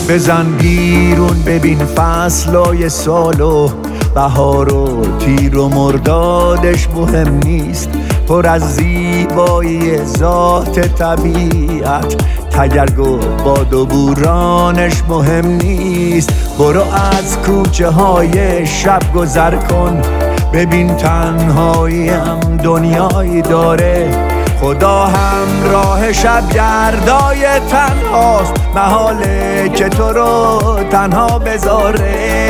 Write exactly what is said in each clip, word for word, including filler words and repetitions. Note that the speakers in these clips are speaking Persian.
بزن بیرون ببین فصلای سالو، بهار و تیر و مردادش مهم نیست، پر از زیبایی ذات طبیعت، تگرگ و باد و بورانش مهم نیست. برو از کوچه های شب گذر کن، ببین تنهایی هم دنیایی داره، خدا هم راه شب گردای تنهاست، محاله که تو رو تنها بذاره.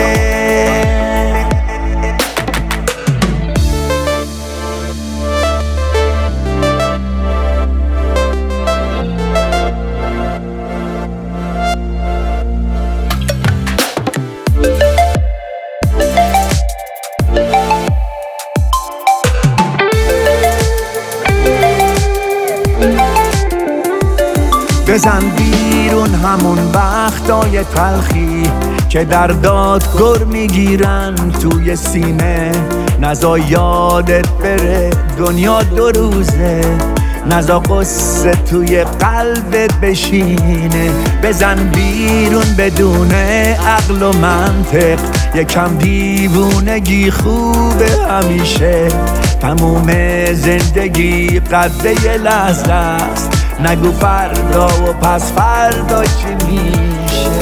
بزن بیرون همون وقتای تلخی که در دادگر میگیرن توی سینه، نزا یادت بره دنیا دو روزه، نزا قصه توی قلبت بشینه. بزن بیرون بدون عقل و منطق، یکم دیوونگی خوبه همیشه، تموم زندگی قدر یه لحظه است، نگو فردا و پس فردا چی میشه.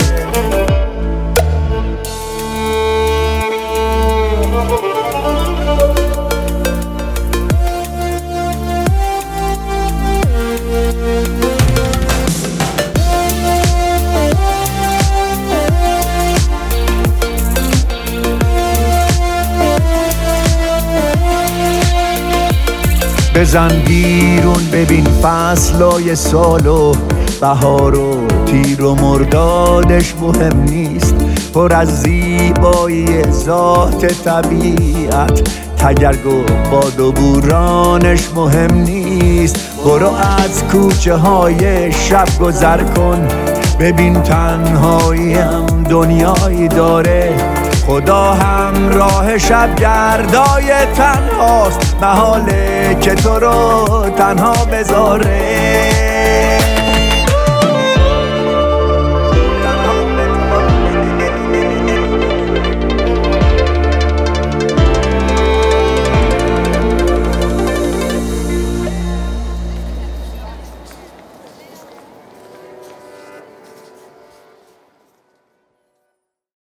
بزن بیرون ببین فصلای سالو، بهار و تیر و مردادش مهم نیست، پر از زیبایی ذات طبیعت، تگرگ و باد و بورانش مهم نیست. برو از کوچه های شب گذر کن، ببین تنهایی هم دنیایی داره، خدا هم راه شب گردای تنهاست، محاله که تو رو تنها بذاره.